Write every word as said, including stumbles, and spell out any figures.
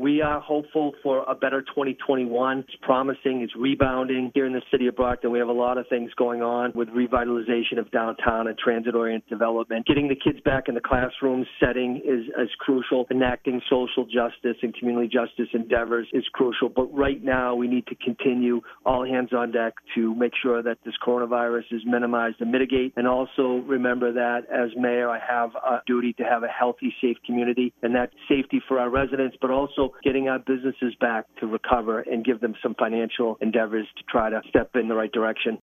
We are hopeful for a better twenty twenty-one. It's promising. It's rebounding here in the city of Brockton. We have a lot of things going on with revitalization of downtown and transit-oriented development. Getting the kids back in the classroom setting is, is crucial. Enacting social justice and community justice endeavors is crucial. But right now, we need to continue all hands on deck to make sure that this coronavirus is minimized and mitigate. And also remember that as mayor, I have a duty to have a healthy, safe community, and that's safety for our residents, but also getting our businesses back to recover and give them some financial endeavors to try to step in the right direction.